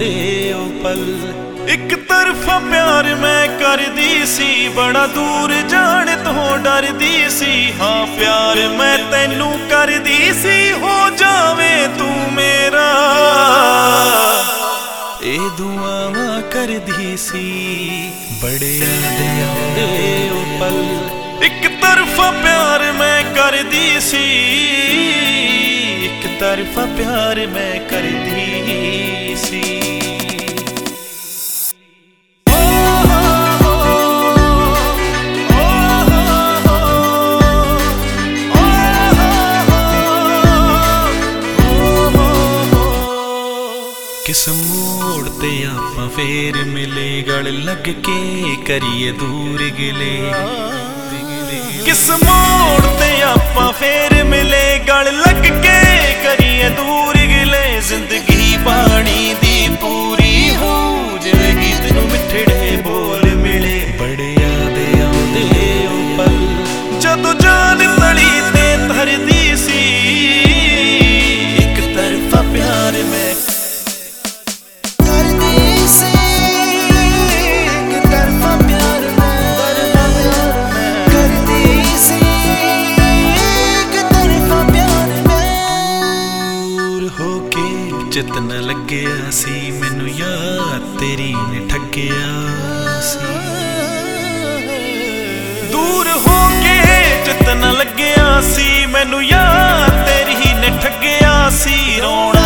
ओ पल। एक तरफा प्यार मैं करदी सी, बड़ा दूर जाने तो डरदी सी। हाँ प्यार मैं तैनू करदी सी, हो जावे तू मेरा ए दुआवां करदी सी। बड़े याद आउंदे ओ पल। एक तरफा प्यार मैं करदी सी, एक तरफा प्यार मैं करदी सी। किस मोड़ ते आपां फेर मिले, गल लग के करिए दूर गिले। किस मोड़ ते आपां फेर मिले, गल लग के करिए दूर गिले। जिंदगी बाणी दी पूरी हो, जिवें गीत नूं मिठड़े बोल मिले। बड़े याद आउंदे ओ पल, जदों जान तली ते धरदी सी। एक तरफा प्यार मैं चित न लग्या सी, मैनू याद तेरी ने ठग्या सी। दूर हो के चित न लग्या सी, मैनू याद तेरी ने ठग्या सी। रोना